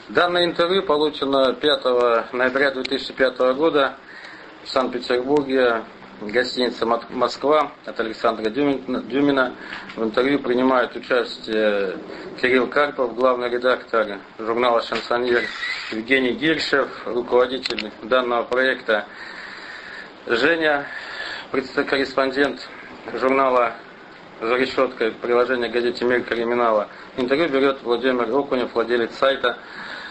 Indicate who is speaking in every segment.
Speaker 1: Данное интервью получено 5 ноября 2005 года в Санкт-Петербурге, гостиница «Москва» от Александра Дюмина. В интервью принимает участие Кирилл Карпов, главный редактор журнала «Шансоньер», Евгений Гиршев, руководитель данного проекта, Женя, корреспондент журнала «За решеткой», приложение газете «Мир криминала». Интервью берет Владимир Окунев, владелец сайта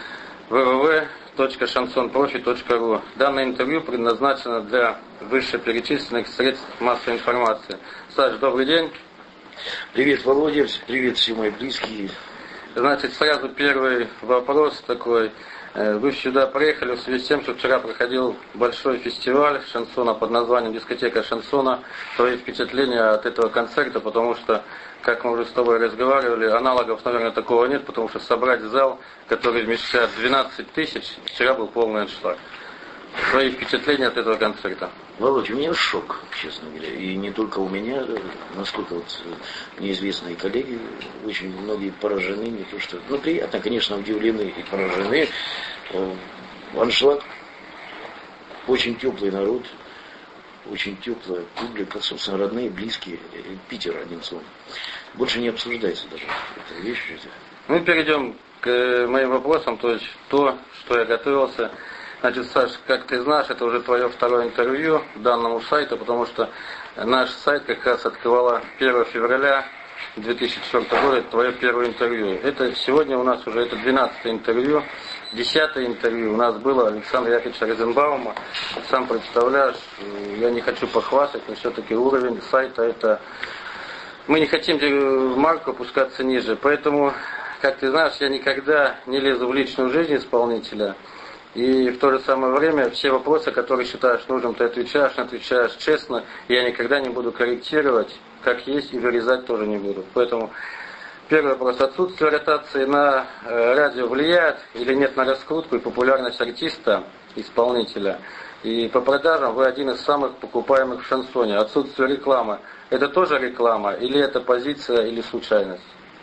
Speaker 1: www.chansonprofi.ru. Данное интервью предназначено для вышеперечисленных средств массовой информации. Саш, добрый день.
Speaker 2: Привет, Володя. Привет, все мои близкие.
Speaker 1: Значит, сразу первый вопрос такой. Вы сюда приехали в связи с тем, что вчера проходил большой фестиваль шансона под названием «Дискотека шансона». Свои впечатления от этого концерта, потому что, как мы уже с тобой разговаривали, аналогов, наверное, такого нет, потому что собрать зал, который вмещает 12 тысяч, вчера был полный аншлаг. Свои впечатления от этого концерта.
Speaker 2: Володь, у меня шок, честно говоря. И не только у меня, насколько вот неизвестные коллеги, очень многие поражены, не то что... Ну, приятно, конечно, удивлены и поражены. Аншлаг, очень теплый народ, очень теплая публика, собственно, родные, близкие. Питер, одним словом. Больше не обсуждается даже эта вещь.
Speaker 1: Мы перейдем к моим вопросам, то есть то, что я готовился. Значит, Саш, как ты знаешь, это уже твое второе интервью данному сайту, потому что наш сайт как раз открывало 1 февраля 2004 года, это твое первое интервью. Это сегодня у нас уже это 12-е интервью. 10-е интервью у нас было Александра Яковлевича Розенбаума. Сам представляешь, я не хочу похвастать, но все-таки уровень сайта это... Мы не хотим в марку опускаться ниже, поэтому, как ты знаешь, я никогда не лезу в личную жизнь исполнителя. И в то же самое время все вопросы, которые считаешь нужным, ты отвечаешь честно. Я никогда не буду корректировать, как есть, и вырезать тоже не буду. Поэтому первый вопрос. Отсутствие ротации на радио влияет или нет на раскрутку и популярность артиста, исполнителя? И по продажам вы один из самых покупаемых в шансоне. Отсутствие рекламы. Это тоже реклама или это позиция или случайность?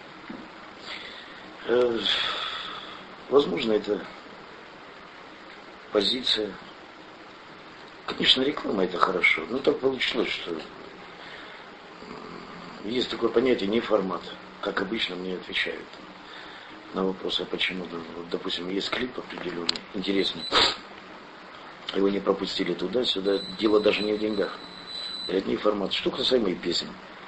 Speaker 2: Возможно, это... позиция. Конечно, реклама это хорошо, но так получилось, что есть такое понятие неформат. Как обычно мне отвечают на вопрос, а почему, допустим, есть клип определенный, интересный, его не пропустили туда-сюда, дело даже не в деньгах. Это не формат. Что касаемо и песен.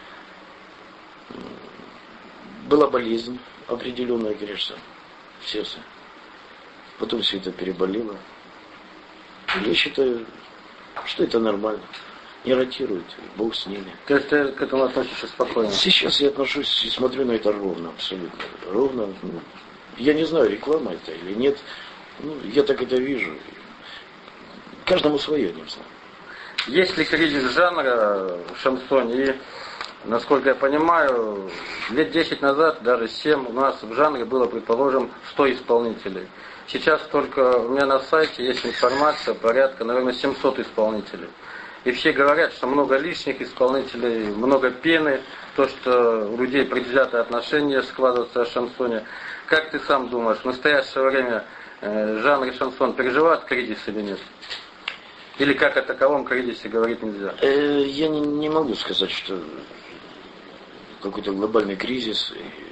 Speaker 2: Была болезнь определенная, конечно, в сердце. Потом все это переболело. Я считаю, что это нормально. Не ротирует, Бог с ними.
Speaker 1: То есть ты к этому относишься спокойно?
Speaker 2: Сейчас я отношусь и смотрю на это ровно, абсолютно. Ровно. Я не знаю, реклама это или нет. Я так это вижу. Каждому свое, не знаю.
Speaker 1: Есть ли кризис жанра в шансоне? И, насколько я понимаю, лет 10 назад, даже 7, у нас в жанре было, предположим, 100 исполнителей. Сейчас только у меня на сайте есть информация, порядка, наверное, 700 исполнителей. И все говорят, что много лишних исполнителей, много пены, то, что у людей предвзятое отношение складывается о шансоне. Как ты сам думаешь, в настоящее время жанр шансон переживает кризис или нет? Или как о таковом кризисе говорить нельзя?
Speaker 2: Я не могу сказать, что какой-то глобальный кризис.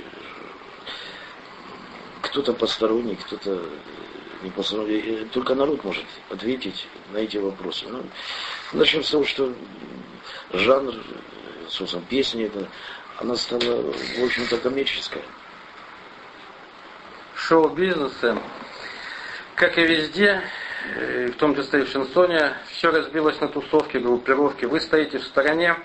Speaker 2: Кто-то посторонний, кто-то не посторонний. Только народ может ответить на эти вопросы. Начнем с того, что жанр, собственно, песни, она стала, в общем-то, коммерческая.
Speaker 1: Шоу-бизнесы, как и везде, в том числе и в шансоне, все разбилось на тусовки, группировки. Вы стоите в стороне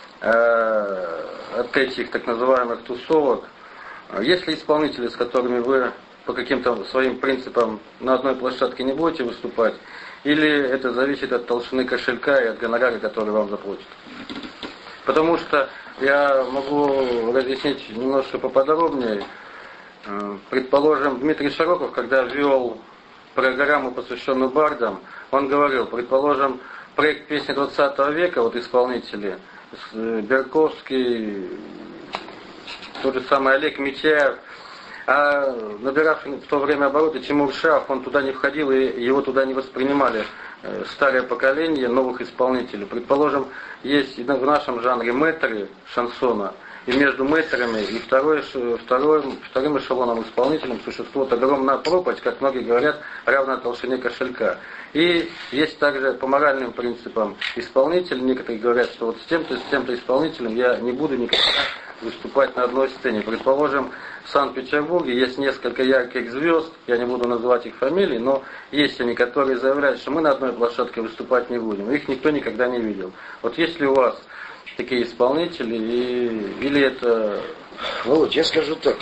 Speaker 1: от этих так называемых тусовок. Есть ли исполнители, с которыми вы по каким-то своим принципам на одной площадке не будете выступать? Или это зависит от толщины кошелька и от гонорара, который вам заплатят? Потому что я могу разъяснить немножко поподробнее. Предположим, Дмитрий Широков, когда вел программу, посвященную бардам, он говорил, предположим, проект песни 20 века, вот исполнители, Берковский, тот же самый Олег Митяев, А набиравший в то время обороты Тимур Шаов, он туда не входил, и его туда не воспринимали старое поколение новых исполнителей. Предположим, есть в нашем жанре мэтры шансона, и между мэтрами и вторым эшелоном исполнителем существует огромная пропасть, как многие говорят, равная толщине кошелька. И есть также по моральным принципам исполнитель. Некоторые говорят, что вот с тем-то исполнителем я не буду никогда выступать на одной сцене. Предположим, в Санкт-Петербурге есть несколько ярких звезд, я не буду называть их фамилии, но есть они, которые заявляют, что мы на одной площадке выступать не будем. Их никто никогда не видел. Вот есть ли у вас такие исполнители, или это...
Speaker 2: Володь, я скажу так,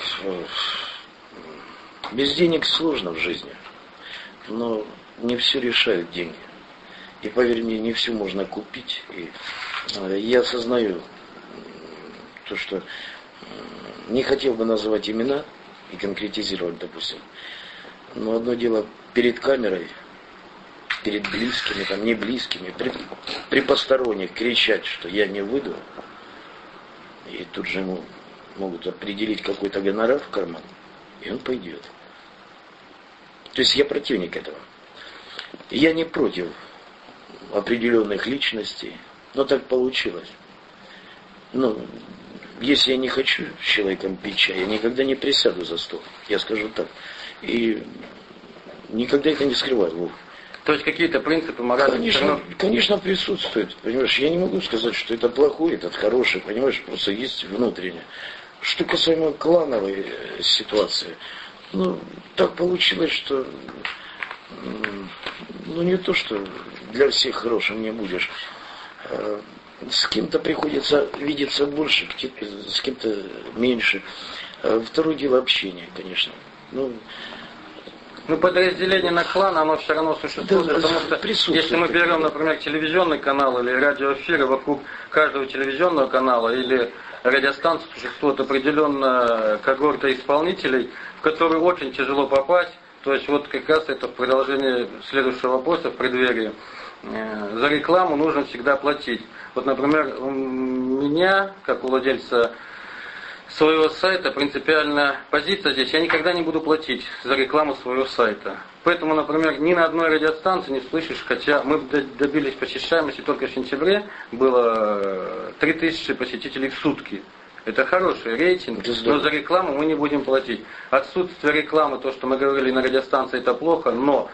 Speaker 2: без денег сложно в жизни, но не все решают деньги. И поверь мне, не все можно купить. И я осознаю то, что не хотел бы называть имена и конкретизировать, допустим. Но одно дело перед камерой, перед близкими, там, не близкими, при посторонних кричать, что я не выйду, и тут же ему могут определить какой-то гонорар в карман, и он пойдет. То есть я противник этого. Я не против определенных личностей, но так получилось. Ну, если я не хочу с человеком пить чай, я никогда не присяду за стол, я скажу так. И никогда это не скрываю, Вов.
Speaker 1: То есть какие-то принципы морали...
Speaker 2: Конечно, присутствуют. Понимаешь, я не могу сказать, что это плохой, этот хороший, понимаешь, просто есть внутреннее. Что касаемо клановой ситуации, ну, так получилось, что ну не то, что для всех хорошим не будешь. С кем-то приходится видеться больше, с кем-то меньше. Второе дело общения, конечно.
Speaker 1: Ну, подразделение на клан, оно все равно существует, да, потому что если мы берем, например, телевизионный канал или радиоэфиры, вокруг каждого телевизионного канала или радиостанции существует определенная когорта исполнителей, в которую очень тяжело попасть. То есть вот как раз это в продолжении следующего вопроса, в преддверии. За рекламу нужно всегда платить. Вот, например, у меня, как у владельца своего сайта, принципиальная позиция здесь: я никогда не буду платить за рекламу своего сайта. Поэтому, например, ни на одной радиостанции не слышишь, хотя мы добились посещаемости, только в сентябре было 3000 посетителей в сутки. Это хороший рейтинг, но за рекламу мы не будем платить. Отсутствие рекламы, то, что мы говорили на радиостанции, это плохо, но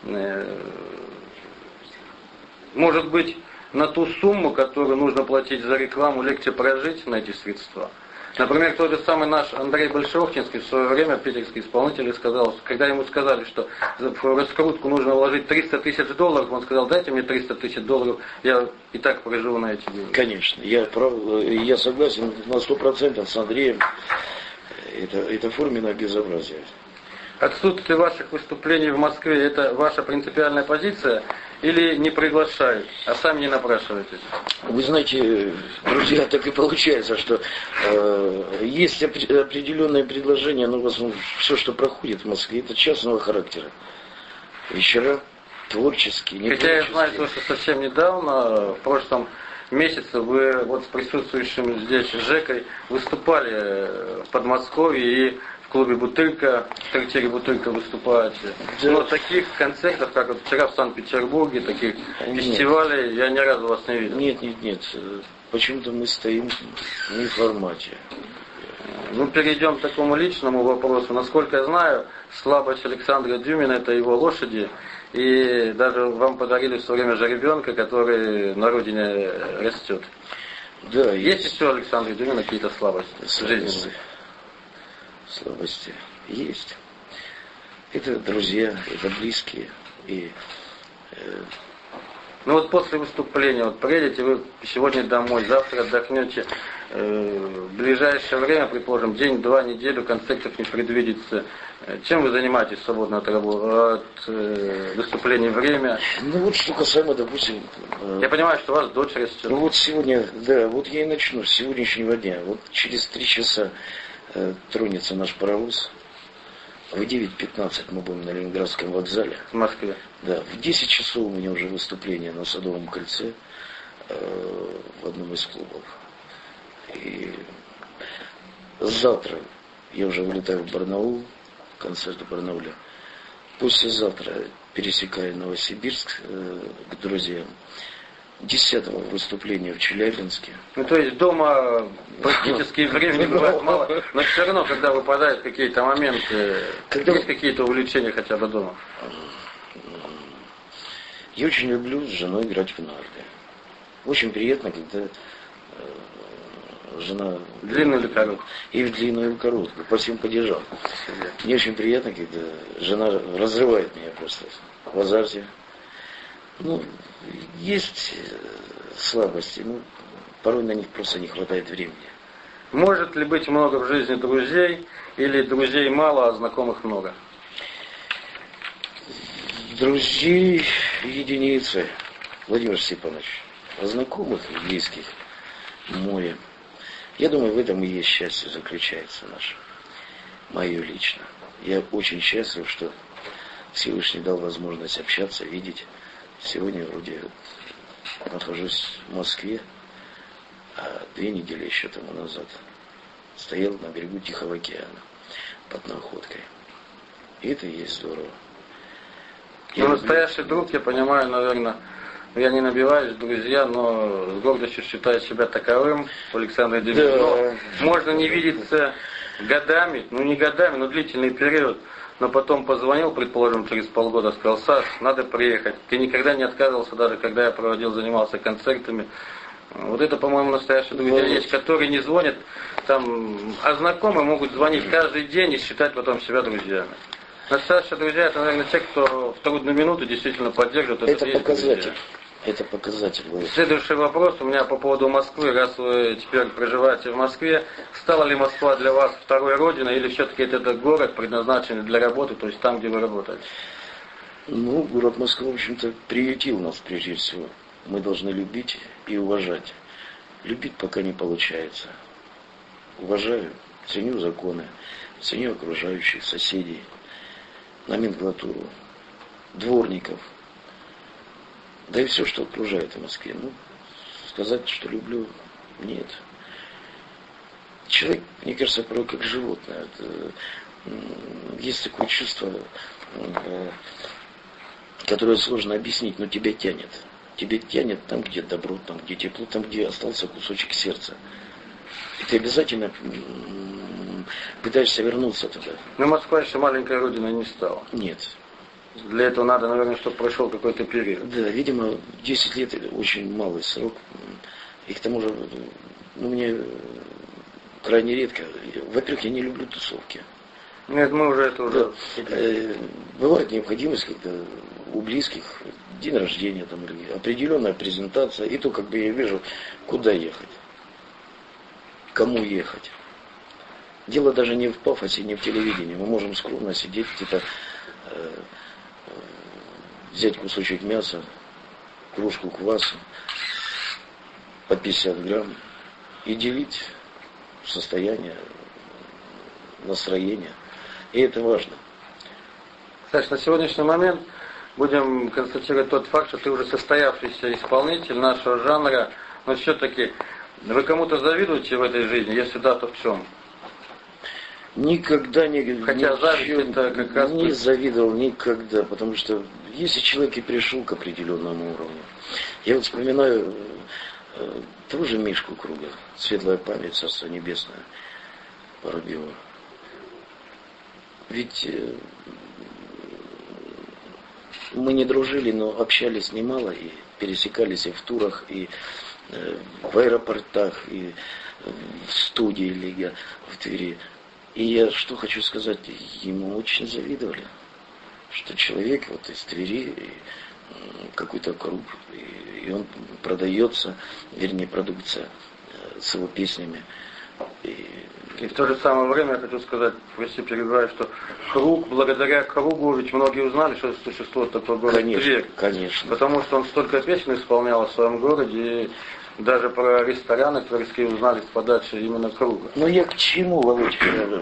Speaker 1: может быть на ту сумму, которую нужно платить за рекламу, легче прожить на эти средства. Например, тот же самый наш Андрей Большеохтинский в свое время, питерский исполнитель, сказал, когда ему сказали, что в раскрутку нужно вложить $300 тысяч, он сказал: дайте мне $300 тысяч, я и так проживу на эти деньги.
Speaker 2: Конечно, я согласен на 100% с Андреем, это форменное безобразие.
Speaker 1: Отсутствие ваших выступлений в Москве – это ваша принципиальная позиция или не приглашают, а сами не напрашиваетесь?
Speaker 2: Вы знаете, друзья, так и получается, что есть определенные предложения, но в основном все, что проходит в Москве, это частного характера. Вечера творческие, не
Speaker 1: Хотя
Speaker 2: творческие.
Speaker 1: я знаю, что совсем недавно, в прошлом месяце, вы вот с присутствующим здесь Жекой выступали в Подмосковье и в клубе «Бутылка», в трактире «Бутылка» выступаете. Да. Но таких концертов, как вот вчера в Санкт-Петербурге, таких фестивалей, я ни разу вас не видел.
Speaker 2: Нет. Почему-то мы стоим не в формате.
Speaker 1: Ну, перейдем к такому личному вопросу. Насколько я знаю, слабость Александра Дюмина – это его лошади. И даже вам подарили в свое время жеребенка, который на родине растет.
Speaker 2: Да,
Speaker 1: есть еще у Александра Дюмина какие-то слабости жизненные?
Speaker 2: Слабости есть. Это друзья, это близкие. И,
Speaker 1: ну вот после выступления, вот приедете вы сегодня домой, завтра отдохнете, в ближайшее время, предположим, день, 2, неделю, концертов не предвидится. Чем вы занимаетесь свободно от выступлений время?
Speaker 2: Ну вот что касаемо, допустим...
Speaker 1: Я понимаю, что у вас дочь растет.
Speaker 2: Ну вот сегодня, да, вот я и начну с сегодняшнего дня. Вот через 3 часа тронется наш паровоз. В 9:15 мы будем на Ленинградском вокзале.
Speaker 1: В Москве.
Speaker 2: Да, в 10 часов у меня уже выступление на Садовом кольце в одном из клубов. И завтра я уже вылетаю в Барнаул, концерт в Барнауле. Послезавтра пересекаю Новосибирск к друзьям. 10-го выступления в Челябинске.
Speaker 1: Ну, то есть дома практически времени бывает мало, но все равно, когда выпадают какие-то моменты, есть какие-то увлечения хотя бы дома?
Speaker 2: Я очень люблю с женой играть в нарды. Очень приятно, когда жена...
Speaker 1: Длинную или короткую?
Speaker 2: И в длинную, и в короткую, по всем падежам. Мне очень приятно, когда жена разрывает меня просто в азарте. Ну, есть слабости, но порой на них просто не хватает времени.
Speaker 1: Может ли быть много в жизни друзей, или друзей мало, а знакомых много?
Speaker 2: Друзей единицы, Владимир Степанович, а знакомых и близких море. Я думаю, в этом и есть счастье заключается наше, мое лично. Я очень счастлив, что Всевышний дал возможность общаться, видеть. Сегодня вроде нахожусь в Москве, а 2 недели еще тому назад стоял на берегу Тихого океана под Находкой. И это и есть здорово.
Speaker 1: Ну, настоящий друг, я понимаю, наверное, я не набиваюсь, друзья, но с гордостью считаю себя таковым, Александр Демидов. Да. Можно не видеться годами, ну не годами, но длительный период. Но потом позвонил, предположим, через полгода, сказал: Саш, надо приехать. Ты никогда не отказывался, даже когда я занимался концертами. Вот это, по-моему, настоящие друзья есть, которые не звонят, там, а знакомые могут звонить каждый день и считать потом себя друзьями. Настоящие друзья, это, наверное, те, кто в трудную минуту действительно поддерживает.
Speaker 2: Это показатель. Это показатель.
Speaker 1: Следующий вопрос у меня по поводу Москвы. Раз вы теперь проживаете в Москве, стала ли Москва для вас второй родиной, или все-таки это город, предназначенный для работы, то есть там, где вы работаете?
Speaker 2: Ну, город Москва, в общем-то, приютил нас прежде всего. Мы должны любить и уважать. Любить пока не получается. Уважаю, ценю законы, ценю окружающих, соседей, номенклатуру, дворников. Да и все, что окружает в Москве. Ну, сказать, что люблю, нет. Человек, мне кажется, порой как животное. Есть такое чувство, которое сложно объяснить, но тебя тянет. Тебя тянет там, где добро, там, где тепло, там, где остался кусочек сердца. И ты обязательно пытаешься вернуться туда.
Speaker 1: Но Москва еще маленькой родиной не стала.
Speaker 2: Нет.
Speaker 1: Для этого надо, наверное, чтобы прошел какой-то период.
Speaker 2: Да, видимо, 10 лет это очень малый срок. И к тому же, ну, мне крайне редко. Во-первых, я не люблю тусовки.
Speaker 1: Нет, мы уже это уже...
Speaker 2: Да. Бывает необходимость, когда у близких день рождения там, или определенная презентация, и то как бы я вижу, куда ехать, кому ехать. Дело даже не в пафосе, не в телевидении. Мы можем скромно сидеть, где-то взять кусочек мяса, кружку кваса по 50 грамм и делить состояние, настроение. И это важно.
Speaker 1: Саш, на сегодняшний момент будем констатировать тот факт, что ты уже состоявшийся исполнитель нашего жанра, но все-таки вы кому-то завидуете в этой жизни? Если да, то в чем?
Speaker 2: Никогда не...
Speaker 1: Хотя зависть это как раз...
Speaker 2: Не завидовал никогда, потому что если человек и пришел к определенному уровню. Я вот вспоминаю того же Мишку Круга, светлая память, Царство Небесное, Воробьева. Ведь мы не дружили, но общались немало и пересекались и в турах, и в аэропортах, и в студии Лига в Твери. И я что хочу сказать, ему очень завидовали, что человек вот из Твери, какой-то круг, и он продается, вернее, продукция с его песнями.
Speaker 1: И в то же самое время я хочу сказать, прости, перебиваю, что круг, благодаря кругу, ведь многие узнали, что существует такой город Тверь.
Speaker 2: Конечно.
Speaker 1: Потому что он столько песен исполнял в своем городе, и даже про рестораны тверские узнали с подачи именно круга.
Speaker 2: Но я к чему, Володь?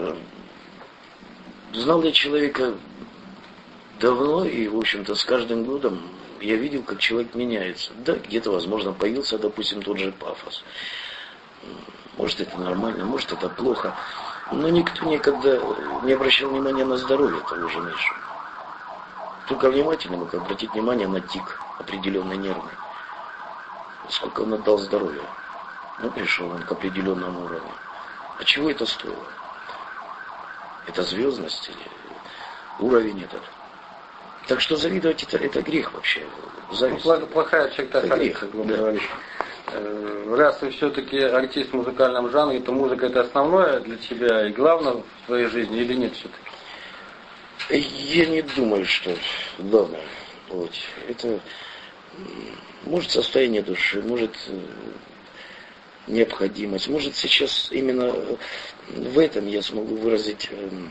Speaker 2: Знал я человека давно, и, в общем-то, с каждым годом я видел, как человек меняется. Да, где-то, возможно, появился, допустим, тот же пафос. Может, это нормально, может, это плохо. Но никто никогда не обращал внимания на здоровье того же Мишу. Только внимательно мог обратить внимание на тик определенный нервный. Сколько он отдал здоровья. Ну, пришел он к определенному уровню. А чего это стоило? Это звездность или уровень этот? Так что завидовать это грех вообще. Зависть.
Speaker 1: Плохая черта характера, грубо говоря. Раз ты все-таки артист в музыкальном жанре, то музыка это основное для тебя и главное в твоей жизни или нет все-таки?
Speaker 2: Я не думаю, что главное. Вот. Это может состояние души, может необходимость. Может сейчас именно в этом я смогу выразить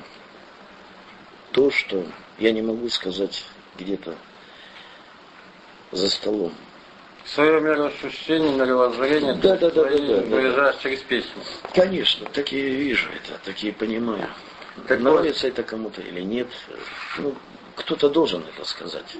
Speaker 2: то, что я не могу сказать где-то за столом.
Speaker 1: Свое мироощущение, мировоззрение
Speaker 2: да,
Speaker 1: выражаешь через песню.
Speaker 2: Конечно, так я вижу это, так я понимаю.
Speaker 1: Так
Speaker 2: нравится это кому-то или нет. Ну, кто-то должен это сказать.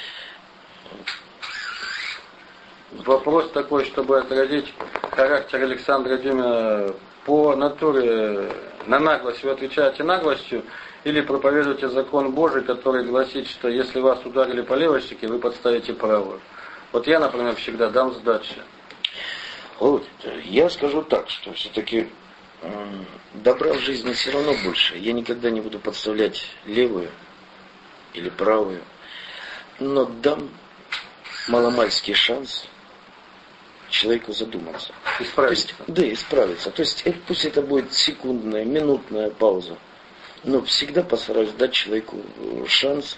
Speaker 1: Вопрос такой, чтобы отразить характер Александра Дюмина по натуре, на наглость вы отвечаете наглостью или проповедуете закон Божий, который гласит, что если вас ударили по левой щеке, вы подставите правую. Вот я, например, всегда дам сдачи.
Speaker 2: Вот, я скажу так, что все-таки добра в жизни все равно больше. Я никогда не буду подставлять левую или правую, но дам маломальский шанс человеку задуматься.
Speaker 1: Исправиться.
Speaker 2: Да, исправиться. То есть пусть это будет секундная, минутная пауза, но всегда постараюсь дать человеку шанс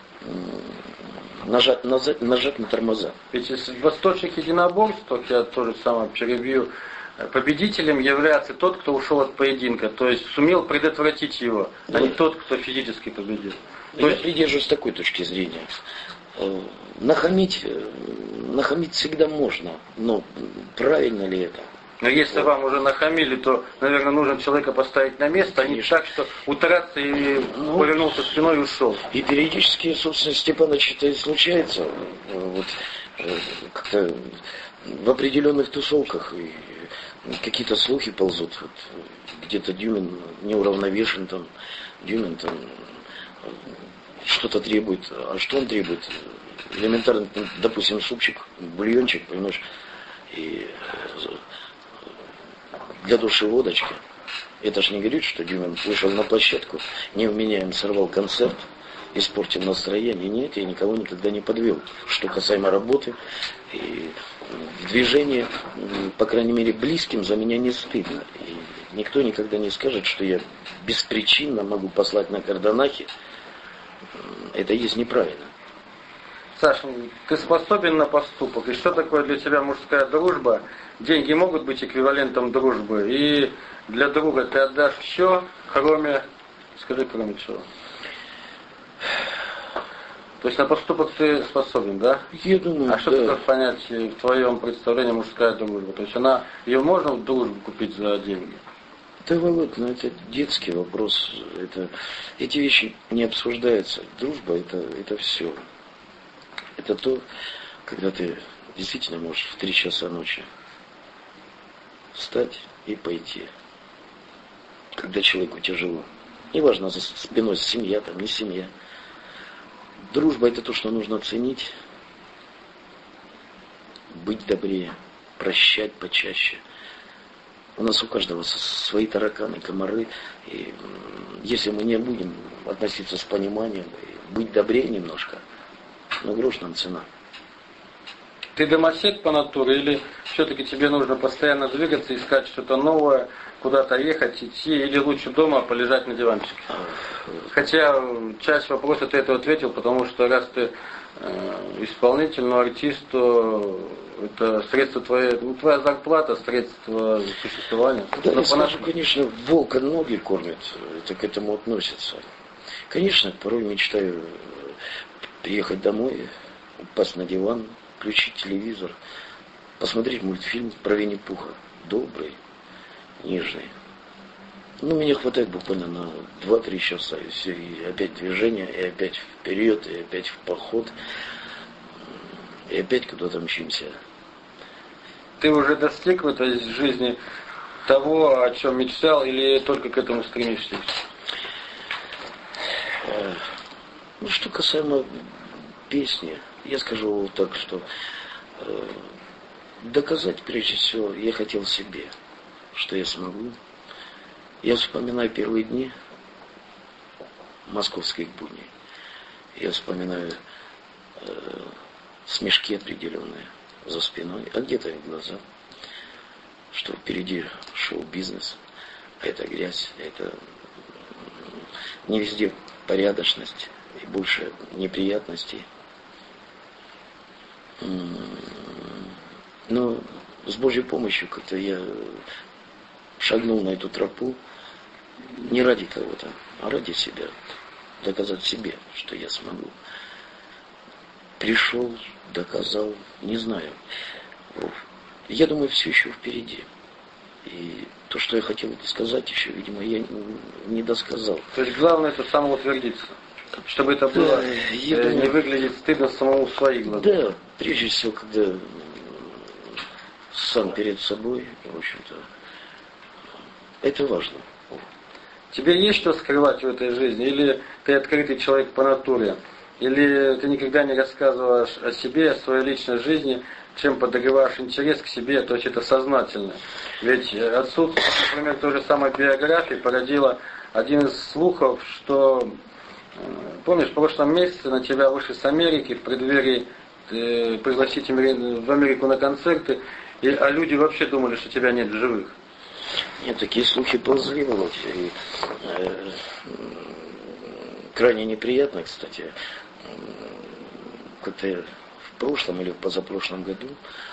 Speaker 2: нажать на тормоза.
Speaker 1: Ведь из восточных единоборств, я тоже самое перебью, победителем является тот, кто ушел от поединка, то есть сумел предотвратить его, а не тот, кто физически победил.
Speaker 2: Я придерживаюсь такой точки зрения. Нахамить всегда можно, но правильно ли это?
Speaker 1: Но если вам уже нахамили, то, наверное, нужно человека поставить на место, а не так, что утраться и повернулся спиной и ушел.
Speaker 2: И периодически, собственно, Степанович это и случается. Вот, как-то в определенных тусовках и какие-то слухи ползут. Вот, где-то Дюмин неуравновешен, там, Дюмин там что-то требует. А что он требует? Элементарно, допустим, супчик, бульончик, понимаешь, и для души водочки. Это ж не говорит, что Дюмин вышел на площадку, невменяем сорвал концерт, испортил настроение. Нет, я никого никогда не подвел. Что касаемо работы и движения, по крайней мере, близким за меня не стыдно. И никто никогда не скажет, что я беспричинно могу послать на Кардонахи. Это есть неправильно.
Speaker 1: Саша, ты способен на поступок? И что такое для тебя мужская дружба? Деньги могут быть эквивалентом дружбы. И для друга ты отдашь все, кроме... Скажи, кроме чего? То есть на поступок ты способен, да?
Speaker 2: Я думаю,
Speaker 1: а что такое понять в твоем представлении мужская дружба? То есть ее можно в дружбу купить за деньги?
Speaker 2: Да, Володь, это детский вопрос. Эти вещи не обсуждаются. Дружба это все. Это то, когда ты действительно можешь в 3 часа ночи встать и пойти. Когда человеку тяжело. Неважно, за спиной семья, там не семья. Дружба это то, что нужно ценить. Быть добрее. Прощать почаще. У нас у каждого свои тараканы, комары. И если мы не будем относиться с пониманием, быть добрее немножко, но грош нам цена.
Speaker 1: Ты домосед по натуре или все-таки тебе нужно постоянно двигаться, искать что-то новое, куда-то ехать, идти, или лучше дома полежать на диванчике? Хотя часть вопроса ты это ответил, потому что раз ты исполнитель, но артист, то это средство твоя зарплата, средство существования.
Speaker 2: Да, я скажу, конечно, волка ноги кормят, это к этому относится. Конечно, порой мечтаю приехать домой, упасть на диван, включить телевизор, посмотреть мультфильм про Винни-Пуха. Добрый, нежный. Мне хватает буквально на 2-3 часа, и все, и опять движение, и опять вперед, и опять в поход, и опять куда-то мчимся.
Speaker 1: Ты уже достиг в этой жизни того, о чем мечтал, или только к этому стремишься?
Speaker 2: Ну, что касаемо песни, я скажу вот так, что доказать, прежде всего, я хотел себе, что я смогу. Я вспоминаю первые дни московских будней. Я вспоминаю смешки определенные за спиной, а где-то и в глаза, что впереди шоу-бизнес, а это грязь, это не везде порядочность и больше неприятностей. Но с Божьей помощью как-то я шагнул на эту тропу не ради кого-то, а ради себя. Доказать себе, что я смогу. Пришел, доказал, не знаю. Я думаю, все еще впереди. И то, что я хотел сказать еще, видимо, я не досказал.
Speaker 1: То есть главное это самоутвердиться. Чтобы это было не выглядеть стыдно самому в своих глазах.
Speaker 2: Да, прежде всего, когда сам перед собой, в общем-то, это важно.
Speaker 1: Тебе есть что скрывать в этой жизни? Или ты открытый человек по натуре? Или ты никогда не рассказываешь о себе, о своей личной жизни, чем подогреваешь интерес к себе, то есть это сознательно? Ведь отсутствие, например, той же самой биографии породило один из слухов, что, помнишь, в прошлом месяце на тебя вышли с Америки в преддверии пригласить в Америку на концерты, а люди вообще думали, что тебя нет в живых.
Speaker 2: Нет, такие слухи ползли, Володь. И, крайне неприятно, кстати. Как-то в прошлом или в позапрошлом году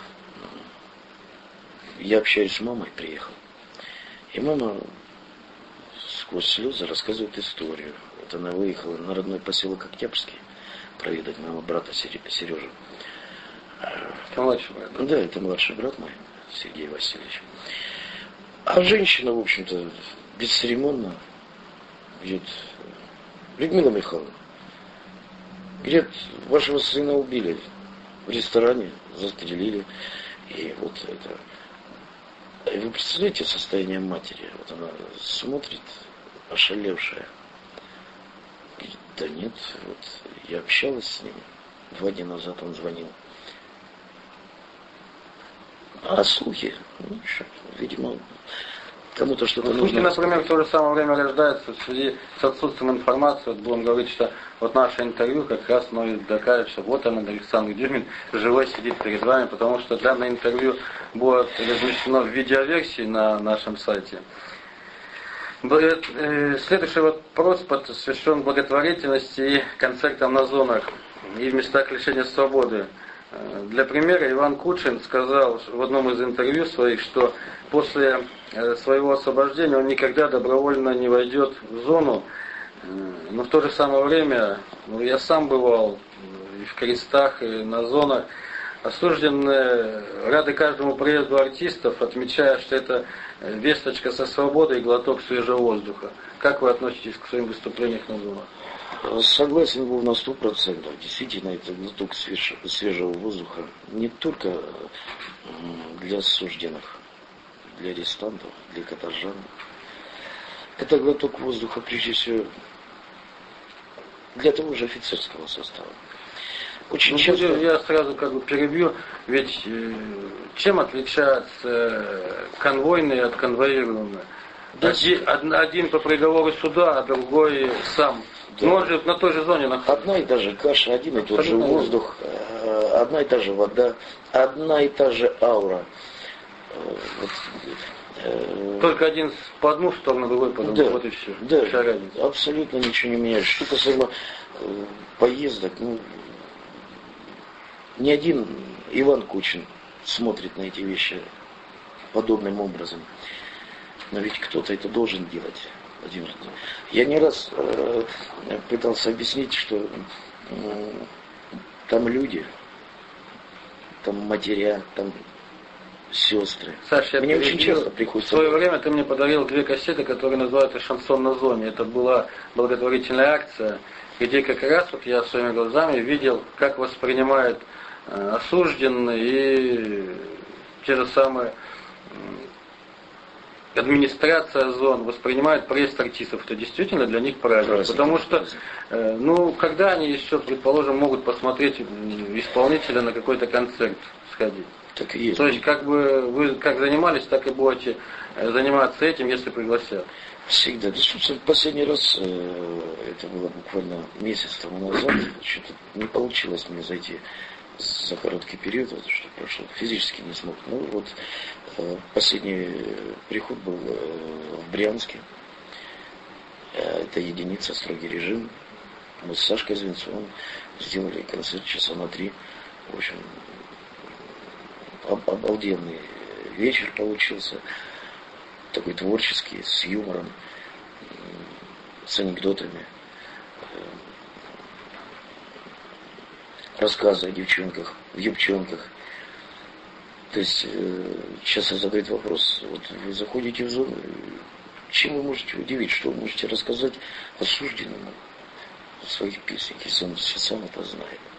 Speaker 2: я общаюсь с мамой, приехал. И мама сквозь слезы рассказывает историю. Вот она выехала на родной поселок Октябрьский проведать моего брата Сережу.
Speaker 1: Это младший брат?
Speaker 2: Да, это младший брат мой, Сергей Васильевич. А женщина, в общем-то, бесцеремонно говорит: Людмила Михайловна, говорит, вашего сына убили в ресторане, застрелили. И вот это... И вы представляете состояние матери? Вот она смотрит, ошалевшая. Говорит, да нет, вот я общалась с ним. 2 дня назад он звонил. А слухи, ну, видимо, кому-то что-то нужно.
Speaker 1: Слухи, например, в то же самое время рождаются в связи с отсутствием информации. Вот будем говорить, что вот наше интервью как раз может доказать, что вот он, Александр Дюмин, живой сидит перед вами, потому что данное интервью будет размещено в видеоверсии на нашем сайте. Следующий вопрос посвящен благотворительности и концертам на зонах и в местах лишения свободы. Для примера, Иван Кучин сказал в одном из интервью своих, что после своего освобождения он никогда добровольно не войдет в зону, но в то же самое время, я сам бывал и в крестах, и на зонах, осужденные рады каждому приезду артистов, отмечая, что это весточка со свободой и глоток свежего воздуха. Как вы относитесь к своим выступлениям на зонах?
Speaker 2: Согласен был на 100%. Действительно, это глоток свежего воздуха не только для осужденных, для арестантов, для каторжан. Это глоток воздуха, прежде всего, для того же офицерского состава. Очень часто...
Speaker 1: Я сразу перебью, ведь чем отличается конвойный от конвоируемого? Да. Один по приговору суда, а другой сам. Да. Он же на той же зоне находится.
Speaker 2: Одна и та же каша, один и тот же воздух, одна и та же вода, одна и та же аура.
Speaker 1: Только один по одну сторону, другой по другую.
Speaker 2: Да,
Speaker 1: вот и все.
Speaker 2: Да, абсолютно ничего не меняется. Что касаемо поездок, ни один Иван Кучин смотрит на эти вещи подобным образом. Но ведь кто-то это должен делать. Владимир. Я не раз пытался объяснить, что там люди, там матеря, там сестры.
Speaker 1: Саша,
Speaker 2: мне очень часто приходится...
Speaker 1: В свое время ты мне подарил 2 кассеты, которые называются «Шансон на зоне». Это была благотворительная акция, где как раз вот я своими глазами видел, как воспринимают осужденные и те же самые администрация зон воспринимает приезд артистов, это действительно для них праздник. Потому что, когда они еще, предположим, могут посмотреть исполнителя на какой-то концерт сходить?
Speaker 2: Так и есть.
Speaker 1: То есть, вы как занимались, так и будете заниматься этим, если пригласят.
Speaker 2: Всегда. Да, собственно, последний раз, это было буквально месяц тому назад, что-то не получилось мне зайти за короткий период, вот, что прошло, физически не смог. Ну вот, последний приход был в Брянске. Это единица, строгий режим. Мы с Сашкой Звинцовым сделали концерт часа на 3. В общем, обалденный вечер получился. Такой творческий, с юмором, с анекдотами. Рассказы о девчонках, девчонках. То есть, сейчас задают вопрос, вот вы заходите в зону, чем вы можете удивить, что вы можете рассказать осужденному в своих песнях, если он все сам это знает.